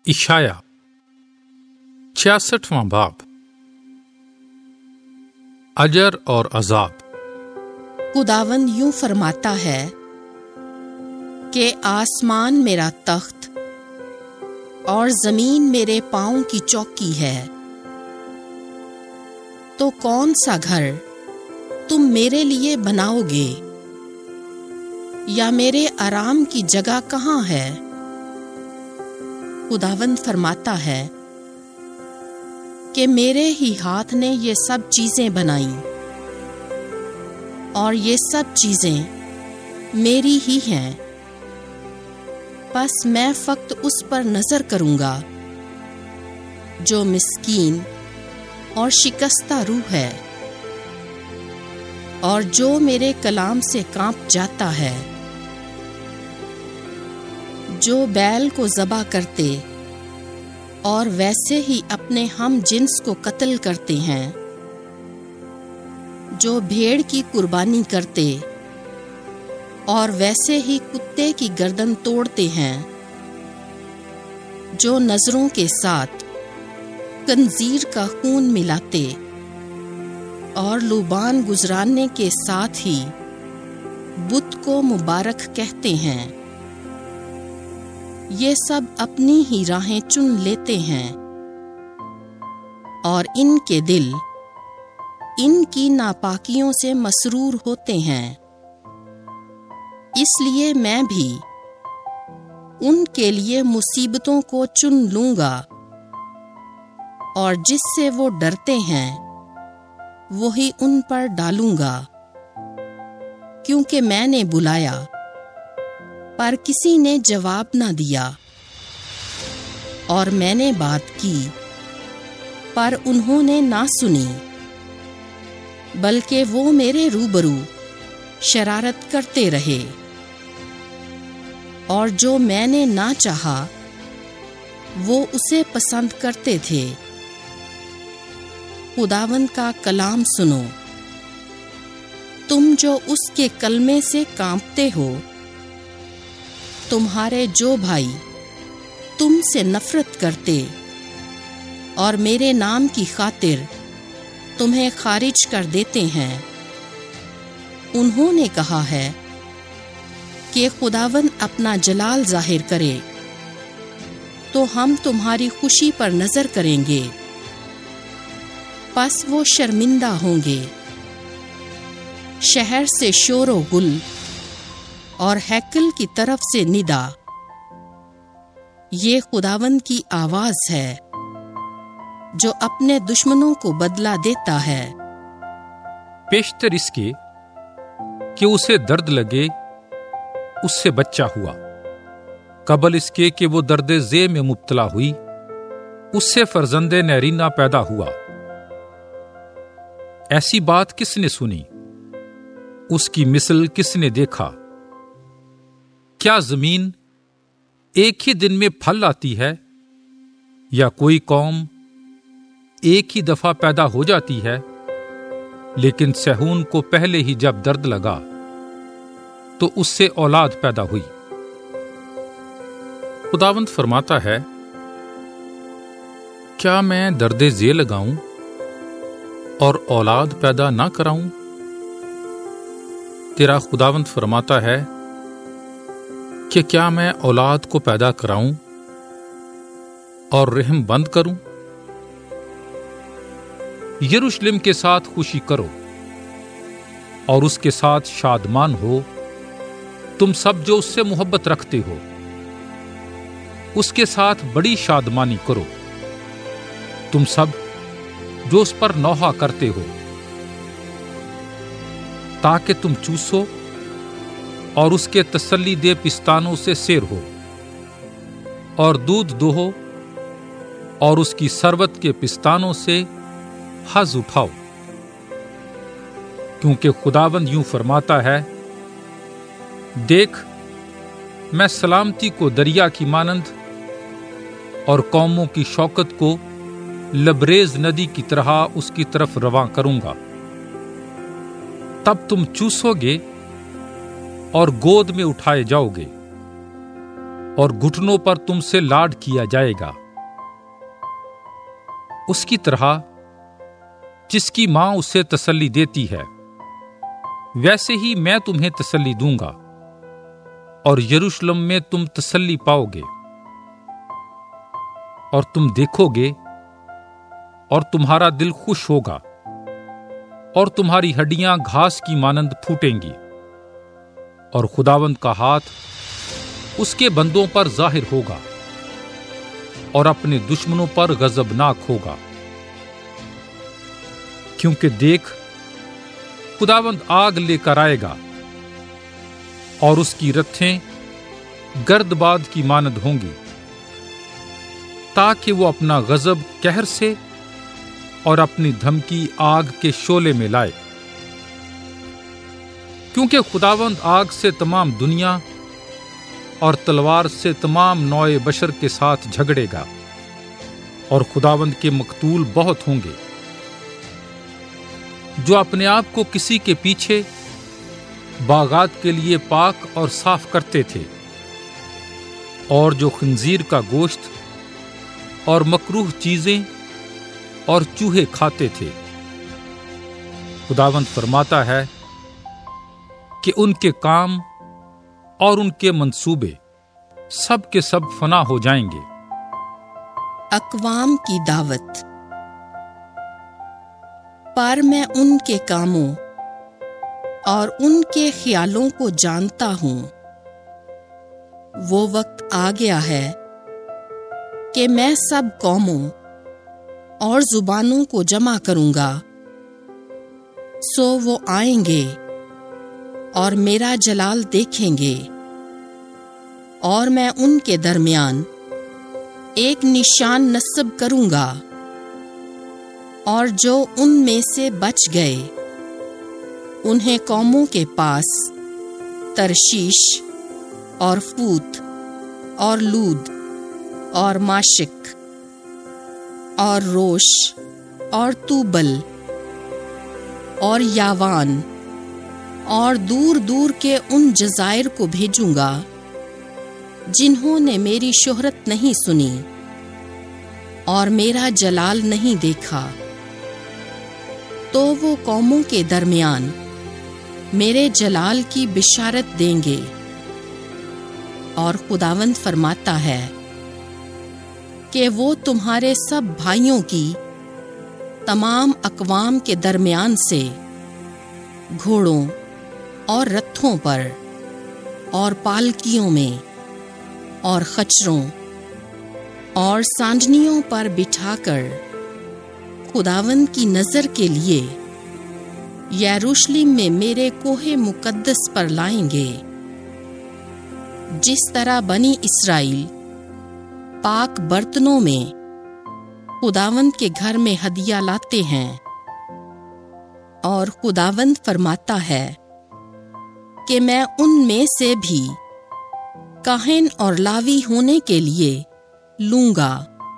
اشعیا 66واں باب اجر اور عذاب۔ خداوند یوں فرماتا ہے کہ آسمان میرا تخت اور زمین میرے پاؤں کی چوکی ہے، تو کون سا گھر تم میرے لیے بناؤ گے، یا میرے آرام کی جگہ کہاں ہے؟ خداوند فرماتا ہے کہ میرے ہی ہاتھ نے یہ سب چیزیں بنائیں، اور یہ سب چیزیں میری ہی ہیں، بس میں فقط اس پر نظر کروں گا جو مسکین اور شکستہ روح ہے، اور جو میرے کلام سے کانپ جاتا ہے، جو بیل کو ذبح کرتے اور ویسے ہی اپنے ہم جنس کو قتل کرتے ہیں، جو بھیڑ کی قربانی کرتے اور ویسے ہی کتے کی گردن توڑتے ہیں، جو نظروں کے ساتھ خنزیر کا خون ملاتے اور لوبان گزرانے کے ساتھ ہی بت کو مبارک کہتے ہیں، یہ سب اپنی ہی راہیں چن لیتے ہیں، اور ان کے دل ان کی ناپاکیوں سے مسرور ہوتے ہیں، اس لیے میں بھی ان کے لیے مصیبتوں کو چن لوں گا، اور جس سے وہ ڈرتے ہیں وہی ان پر ڈالوں گا، کیونکہ میں نے بلایا پر کسی نے جواب نہ دیا، اور میں نے بات کی پر انہوں نے نہ سنی، بلکہ وہ میرے روبرو شرارت کرتے رہے، اور جو میں نے نہ چاہا وہ اسے پسند کرتے تھے۔ خداوند کا کلام سنو، تم جو اس کے کلمے سے کانپتے ہو، تمہارے جو بھائی تم سے نفرت کرتے اور میرے نام کی خاطر تمہیں خارج کر دیتے ہیں، انہوں نے کہا ہے کہ خداوند اپنا جلال ظاہر کرے تو ہم تمہاری خوشی پر نظر کریں گے، پس وہ شرمندہ ہوں گے۔ شہر سے شور و گل اور ہیکل کی طرف سے ندا، یہ خداوند کی آواز ہے جو اپنے دشمنوں کو بدلہ دیتا ہے۔ پیشتر اس کے کہ اسے درد لگے اس سے بچہ ہوا، قبل اس کے کہ وہ درد ذے میں مبتلا ہوئی اس سے فرزند نیرینہ پیدا ہوا۔ ایسی بات کس نے سنی، اس کی مثل کس نے دیکھا؟ کیا زمین ایک ہی دن میں پھل آتی ہے، یا کوئی قوم ایک ہی دفعہ پیدا ہو جاتی ہے؟ لیکن صہیون کو پہلے ہی جب درد لگا تو اس سے اولاد پیدا ہوئی۔ خداوند فرماتا ہے، کیا میں درد ذیل لگاؤں اور اولاد پیدا نہ کراؤں؟ تیرا خداوند فرماتا ہے کہ کیا میں اولاد کو پیدا کراؤں اور رحم بند کروں؟ یروشلم کے ساتھ خوشی کرو اور اس کے ساتھ شادمان ہو، تم سب جو اس سے محبت رکھتے ہو، اس کے ساتھ بڑی شادمانی کرو، تم سب جو اس پر نوحہ کرتے ہو، تاکہ تم چوسو اور اس کے تسلی دے پستانوں سے سیر ہو، اور دودھ دوہو اور اس کی سروت کے پستانوں سے حظ اٹھاؤ، کیونکہ خداوند یوں فرماتا ہے، دیکھ میں سلامتی کو دریا کی مانند اور قوموں کی شوکت کو لبریز ندی کی طرح اس کی طرف رواں کروں گا، تب تم چوسو گے اور گود میں اٹھائے جاؤ گے، اور گھٹنوں پر تم سے لاڈ کیا جائے گا۔ اس کی طرح جس کی ماں اسے تسلی دیتی ہے، ویسے ہی میں تمہیں تسلی دوں گا، اور یروشلم میں تم تسلی پاؤ گے، اور تم دیکھو گے اور تمہارا دل خوش ہوگا، اور تمہاری ہڈیاں گھاس کی مانند پھوٹیں گی، اور خداوند کا ہاتھ اس کے بندوں پر ظاہر ہوگا، اور اپنے دشمنوں پر غضبناک ہوگا۔ کیونکہ دیکھ، خداوند آگ لے کر آئے گا، اور اس کی رتھیں گرد باد کی مانند ہوں گی، تاکہ وہ اپنا غضب قہر سے اور اپنی دھمکی آگ کے شعلے میں لائے۔ کیونکہ خداوند آگ سے تمام دنیا اور تلوار سے تمام نوع بشر کے ساتھ جھگڑے گا، اور خداوند کے مقتول بہت ہوں گے، جو اپنے آپ کو کسی کے پیچھے باغات کے لیے پاک اور صاف کرتے تھے، اور جو خنزیر کا گوشت اور مکروہ چیزیں اور چوہے کھاتے تھے۔ خداوند فرماتا ہے کہ ان کے کام اور ان کے منصوبے سب کے سب فنا ہو جائیں گے۔ اقوام کی دعوت۔ پر میں ان کے کاموں اور ان کے خیالوں کو جانتا ہوں۔ وہ وقت آ گیا ہے کہ میں سب قوموں اور زبانوں کو جمع کروں گا، سو وہ آئیں گے اور میرا جلال دیکھیں گے، اور میں ان کے درمیان ایک نشان نصب کروں گا، اور جو ان میں سے بچ گئے انہیں قوموں کے پاس ترشیش اور فوت اور لود اور ماشک اور روش اور توبل اور یاوان اور دور دور کے ان جزائر کو بھیجوں گا جنہوں نے میری شہرت نہیں سنی اور میرا جلال نہیں دیکھا، تو وہ قوموں کے درمیان میرے جلال کی بشارت دیں گے۔ اور خداوند فرماتا ہے کہ وہ تمہارے سب بھائیوں کی تمام اقوام کے درمیان سے گھوڑوں اور رتھوں پر اور پالکیوں میں اور خچروں اور سانجنیوں پر بٹھا کر خداوند کی نظر کے لیے یروشلم میں میرے کوہ مقدس پر لائیں گے، جس طرح بنی اسرائیل پاک برتنوں میں خداوند کے گھر میں ہدیہ لاتے ہیں۔ اور خداوند فرماتا ہے کہ میں ان میں سے بھی کاہن اور لاوی ہونے کے لیے لوں گا۔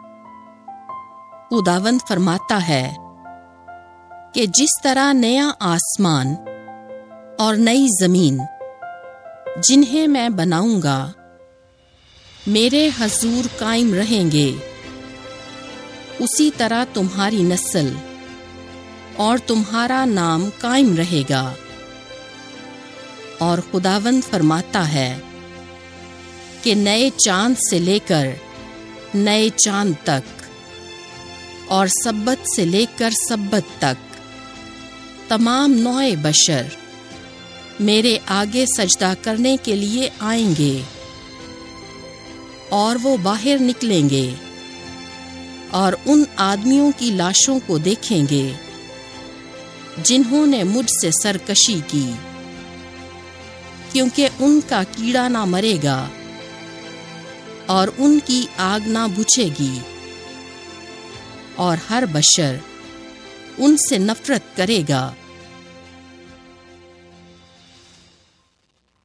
خداوند فرماتا ہے کہ جس طرح نیا آسمان اور نئی زمین جنہیں میں بناؤں گا میرے حضور قائم رہیں گے، اسی طرح تمہاری نسل اور تمہارا نام قائم رہے گا۔ اور خداوند فرماتا ہے کہ نئے چاند سے لے کر نئے چاند تک اور سبت سے لے کر سبت تک تمام نوع بشر میرے آگے سجدہ کرنے کے لیے آئیں گے، اور وہ باہر نکلیں گے اور ان آدمیوں کی لاشوں کو دیکھیں گے جنہوں نے مجھ سے سرکشی کی، کیونکہ ان کا کیڑا نہ مرے گا اور ان کی آگ نہ بجھے گی، اور ہر بشر ان سے نفرت کرے گا۔